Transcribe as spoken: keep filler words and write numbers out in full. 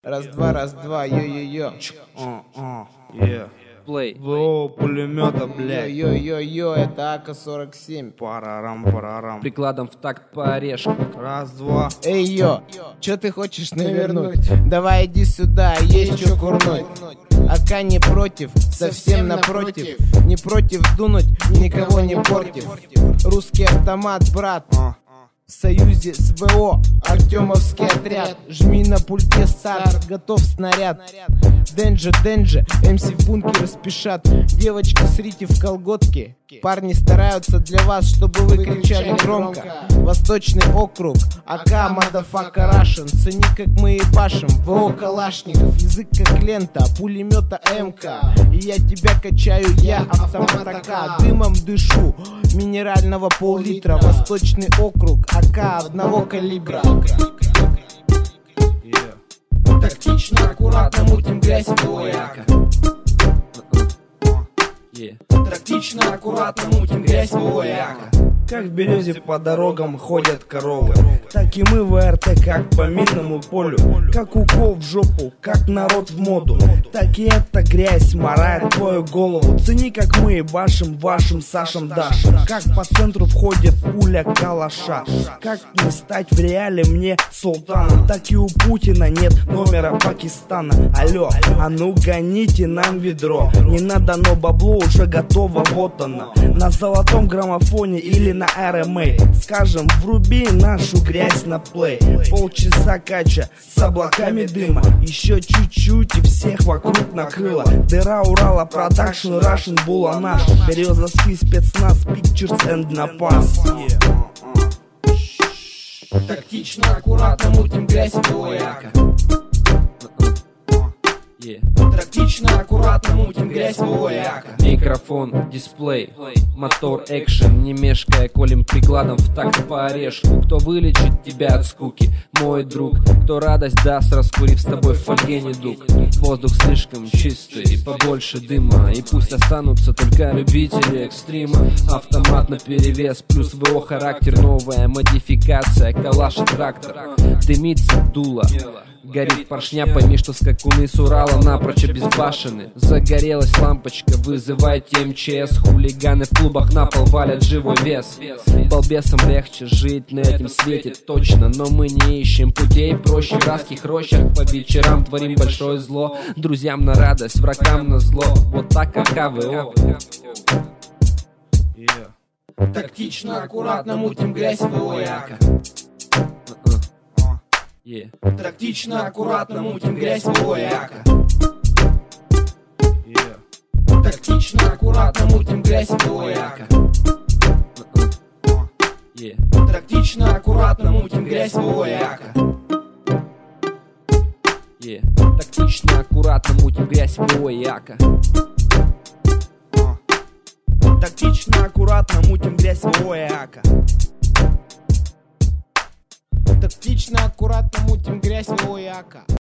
Раз-два, раз-два, йо-йо-йо. Плей. ВО пулемета, блядь. Йо-йо-йо, это АК сорок семь. Парарам, парарам. Прикладом в такт по орешку. Раз, два. Эй, йо, чё ты хочешь навернуть? Давай иди сюда, есть чё курнуть. АК не против, совсем напротив. Не против дунуть, никого не портив. Русский автомат, брат. В союзе с ВО, Артемовский отряд. Жми на пульте старт, готов снаряд. Денджи, денджи, МС в бункеры спешат. Девочки, срите в колготки. Парни стараются для вас, чтобы вы кричали громко. Восточный округ, АК, мадафака, Рашен. Цени, как мы ебашим, ВО Калашников. Язык как лента, пулемета МК. И я тебя качаю, я автомат АК. Дымом дышу, минерального пол-литра. Восточный округ, АК одного калибра. Тактично, аккуратно мутим грязь в ОЯКа. Тактично, аккуратно мутим грязь в ОЯКа. Как в березе по дорогам ходят коровы, так и мы в РТ, как по минному полю. Как укол в жопу, как народ в моду. Так и эта грязь морает твою голову. Цени, как мы ебашим вашим Сашем Дашем. Как по центру входит пуля калаша. Как не стать в реале мне султаном. Так и у Путина нет номера Пакистана. Алло, а ну гоните нам ведро. Не надо, но бабло уже готово, вот оно. На золотом граммофоне или на эр эм эй. Скажем, вруби нашу грязь на плей. Полчаса кача с облаками дыма. Еще чуть-чуть и всех вокруг накрыло. Дыра Урала, продакшн, Russian Булана. Березовский спецназ, Pictures and Напас. Тактично, аккуратно мутим грязь в ОЯКа. Тактично, аккуратно мутим грязь в ОЯКа. Микрофон, дисплей, мотор, экшен. Не мешкая, колем прикладом в такт по орешку. Кто вылечит тебя от скуки? Мой друг. Кто радость даст, раскурив с тобой в фольге недуг. Воздух слишком чистый, и побольше дыма. И пусть останутся только любители экстрима. Автомат на перевес, плюс ВО характер. Новая модификация, калаш и трактор. Дымится дуло, горит поршня, пойми, что скакуны с Урала напрочь обезбашены. Загорелась лампочка, вызывайте эм че эс. Хулиганы в клубах на пол валят живой вес. Балбесам легче жить на этом свете, точно. Но мы не ищем путей, проще в райских рощах. По вечерам творим большое зло. Друзьям на радость, врагам на зло. Вот так, как КВО. Тактично, аккуратно мутим грязь в ОЯКа. Yeah. Тактично, аккуратно мутим грязь в ОЯКа. Yeah. Тактично, аккуратно мутим грязь в ОЯКа. Yeah. Тактично, аккуратно мутим грязь в ОЯКа. Yeah. Тактично, аккуратно мутим грязь в ОЯКа. Тактично, аккуратно мутим грязь в ОЯКа. Тактично, аккуратно мутим грязь в ОЯКа.